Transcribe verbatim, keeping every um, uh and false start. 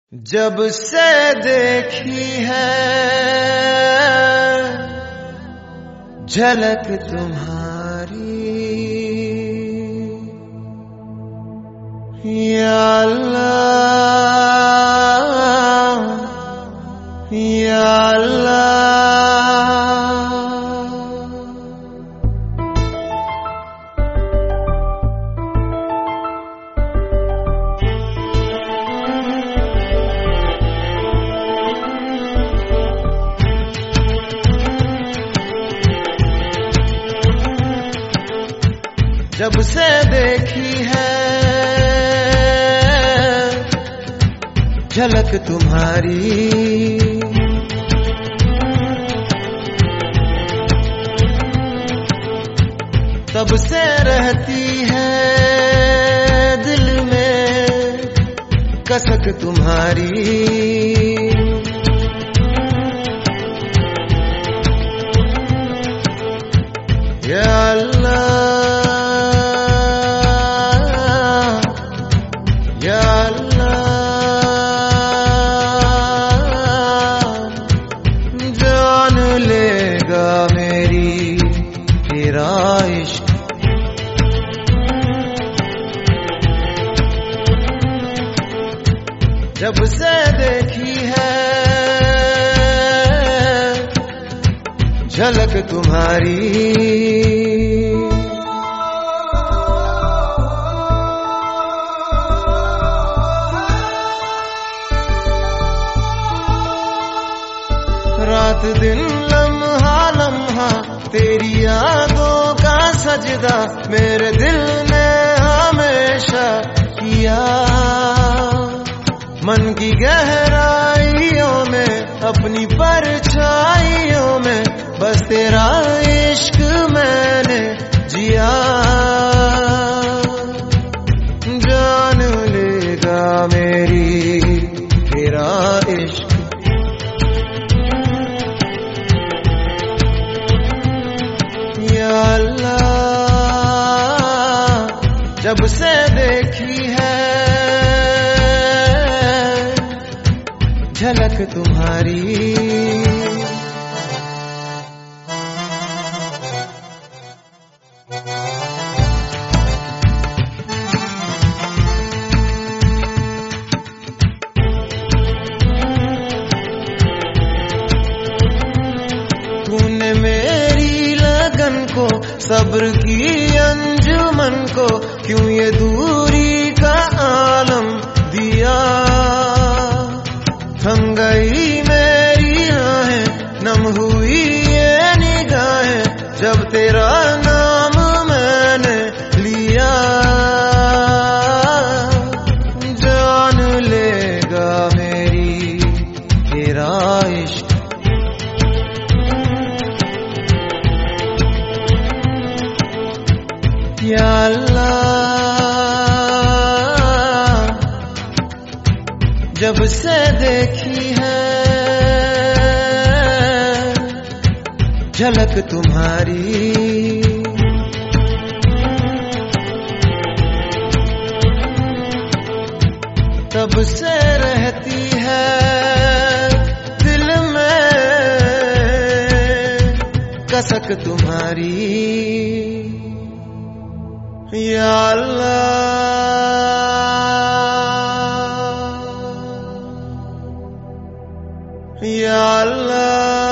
जब से देखी है झलक तुम्हारी, या अल्लाह या अल्लाह। जब से देखी है झलक तुम्हारी, तब से रहती है दिल में कसक तुम्हारी। या अल्लाह या अल्लाह, जान लेगा मेरी तेरा इश्क। जब से देखी है झलक तुम्हारी, रात दिन लम्हा लम्हा तेरी यादों का सजदा मेरे दिल ने हमेशा किया। मन की गहराइयों में अपनी परछाइयों में बस तेरा इश्क मैंने जिया। जान लेगा मेरी तेरा इश्क। या अल्लाह, जब से देखी है झलक तुम्हारी। तूने मेरी लगन को, सब्र की अंजुमन को क्यों ये दूरी का आलम दिया। थम गई मेरी आहें, नम हुई ये निगाहें जब तेरा नाम मैंने लिया। जान लेगा मेरी तेरा इश्क। या अल्लाह, जब से देखी है झलक तुम्हारी, तब से रहती है दिल में कसक तुम्हारी। या अल्लाह या अल्लाह।